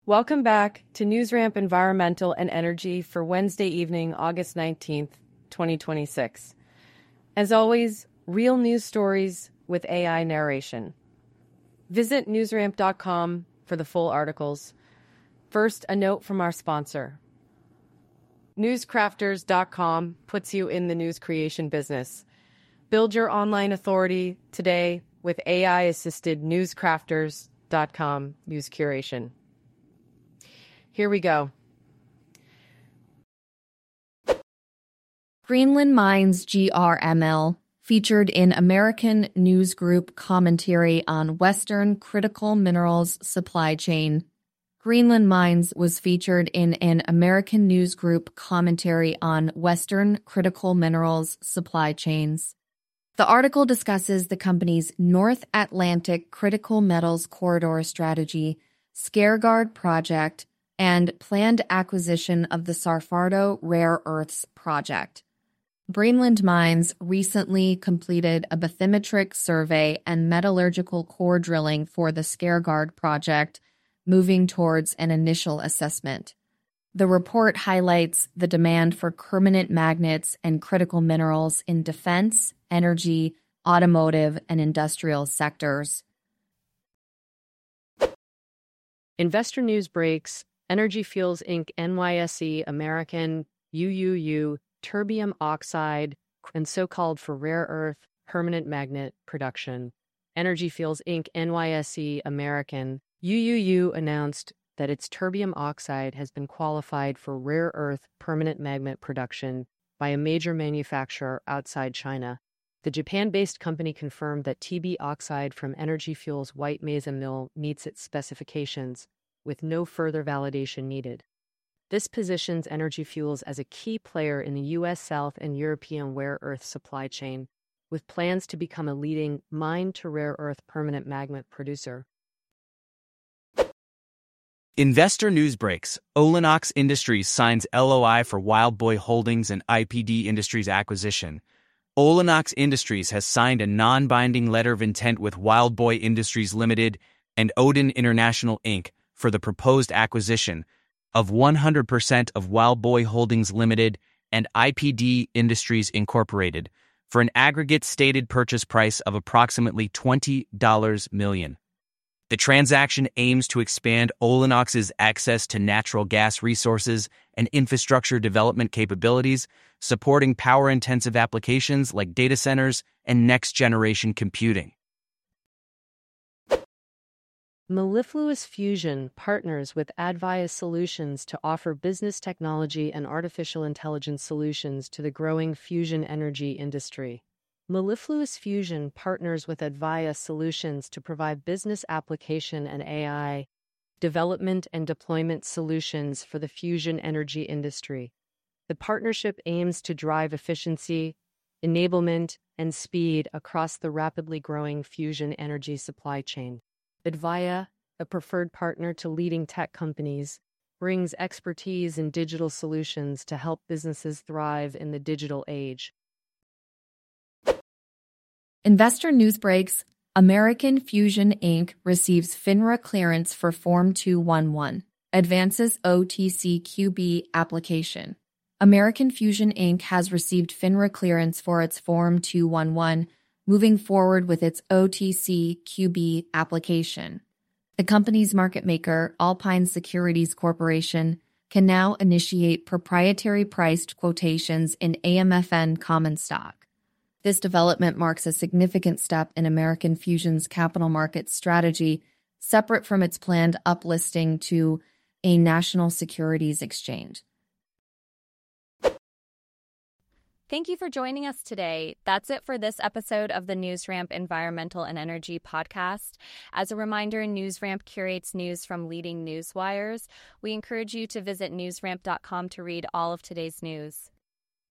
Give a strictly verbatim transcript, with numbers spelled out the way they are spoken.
Welcome back to NewsRamp Environmental and Energy for Wednesday evening, August nineteenth, twenty twenty-six. As always, real news stories with A I narration. Visit newsramp dot com for the full articles. First, a note from our sponsor. newscrafters dot com puts you in the news creation business. Build your online authority today with A I-assisted newscrafters dot com news curation. Here we go. Greenland Mines G R M L featured in American News Group commentary on Western critical minerals supply chain. Greenland Mines was featured in an American News Group commentary on Western critical minerals supply chains. The article discusses the company's North Atlantic Critical Metals Corridor strategy, Skaregard project, and planned acquisition of the Sarfardo Rare Earths project. Greenland Mines recently completed a bathymetric survey and metallurgical core drilling for the Skaregard project, moving towards an initial assessment. The report highlights the demand for permanent magnets and critical minerals in defense, energy, automotive, and industrial sectors. Investor news breaks. Energy Fuels Incorporated, N Y S E American, U U U, terbium oxide, and so-called for rare earth permanent magnet production. Energy Fuels Incorporated, N Y S E American, U U U announced that its terbium oxide has been qualified for rare earth permanent magnet production by a major manufacturer outside China. The Japan-based company confirmed that T B oxide from Energy Fuels' White Mesa Mill meets its specifications, with no further validation needed. This positions Energy Fuels as a key player in the U S South and European rare earth supply chain, with plans to become a leading mine-to-rare earth permanent magnet producer. Investor news breaks. Olenox Industries signs L O I for Wildboy Holdings and I P D Industries acquisition. Olenox Industries has signed a non-binding letter of intent with Wildboy Industries Limited and Odin International Incorporated for the proposed acquisition of one hundred percent of Wildboy Holdings Limited and I P D Industries Incorporated for an aggregate stated purchase price of approximately twenty million dollars. The transaction aims to expand Olenox's access to natural gas resources and infrastructure development capabilities, supporting power-intensive applications like data centers and next-generation computing. Mellifluous Fusion partners with Advaya Solutions to offer business technology and artificial intelligence solutions to the growing fusion energy industry. Mellifluous Fusion partners with Advaya Solutions to provide business application and A I development and deployment solutions for the fusion energy industry. The partnership aims to drive efficiency, enablement, and speed across the rapidly growing fusion energy supply chain. Advaya, a preferred partner to leading tech companies, brings expertise in digital solutions to help businesses thrive in the digital age. Investor news breaks. American Fusion Incorporated receives FINRA clearance for Form two eleven, advances O T C Q B application. American Fusion Incorporated has received FINRA clearance for its Form two eleven, moving forward with its O T C Q B application. The company's market maker, Alpine Securities Corporation, can now initiate proprietary priced quotations in A M F N common stock. This development marks a significant step in American Fusion's capital markets strategy, separate from its planned uplisting to a national securities exchange. Thank you for joining us today. That's it for this episode of the NewsRamp Environmental and Energy podcast. As a reminder, NewsRamp curates news from leading news wires. We encourage you to visit newsramp dot com to read all of today's news.